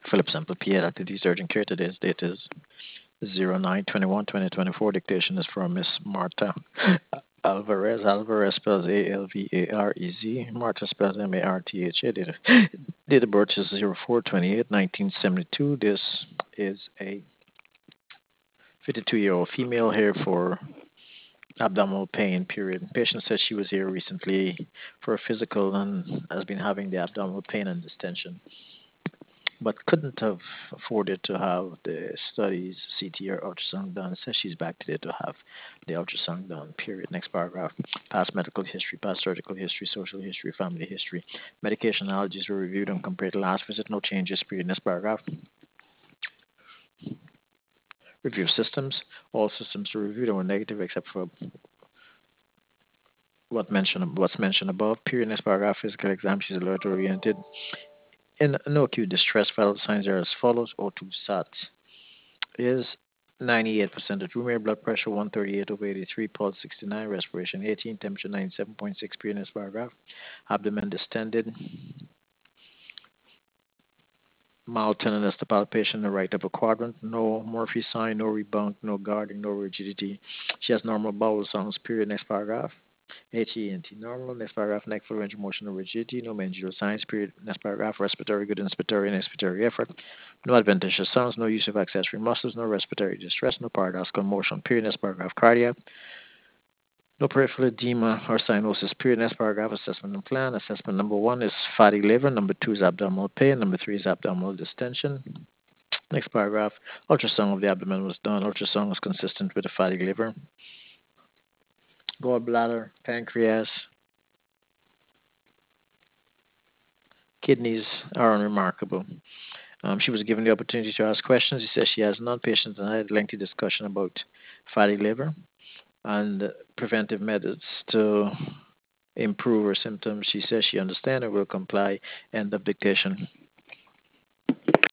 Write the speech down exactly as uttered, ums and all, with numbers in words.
Philip Semple, P A, Doctor D's urgent care. Today's date is zero nine twenty-one twenty twenty-four. Dictation is from Miss Marta Alvarez. Alvarez spells A L V A R E Z. Marta spells M A R T H A. Date of, date of birth is zero four twenty-eight nineteen seventy-two. This is a fifty-two-year-old female here for abdominal pain, period. Patient says she was here recently for a physical and has been having the abdominal pain and distension, but couldn't have afforded to have the studies, C T or ultrasound done. Says she's back today to have the ultrasound done, period. Next paragraph. Past medical history, past surgical history, social history, family history. Medication allergies were reviewed and compared to last visit. No changes, period. Next paragraph. Review systems. All systems were reviewed and were negative except for what mentioned what's mentioned above. Period. Next paragraph. Physical exam. She's alert oriented. In no acute distress, vital signs are as follows. O two SAT is ninety-eight percent of room air, blood pressure one thirty-eight over eighty-three, pulse sixty-nine, respiration eighteen, temperature ninety-seven point six. Period. Next paragraph. Abdomen distended. Mild tenderness to palpation in the right upper quadrant. No Murphy sign, no rebunk, no guarding, no rigidity. She has normal bowel sounds. Period. Next paragraph. H E N T normal. Next paragraph. Neck full range of motion, no rigidity, no meningeal signs. Period. Next paragraph. Respiratory good, inspiratory and expiratory effort. No adventitious sounds, no use of accessory muscles, no respiratory distress, no paradoxical motion. Period. Next paragraph. Cardiac. No peripheral edema or cyanosis. Period. Next paragraph. Assessment and plan. Assessment number one is fatty liver. Number two is abdominal pain. Number three is abdominal distension. Next paragraph. Ultrasound of the abdomen was done. Ultrasound was consistent with a fatty liver. Gallbladder, pancreas, kidneys are unremarkable. Um, she was given the opportunity to ask questions. He says she has non-patient and had a lengthy discussion about fatty liver and preventive methods to improve her symptoms. She says she understands and will comply. End of dictation.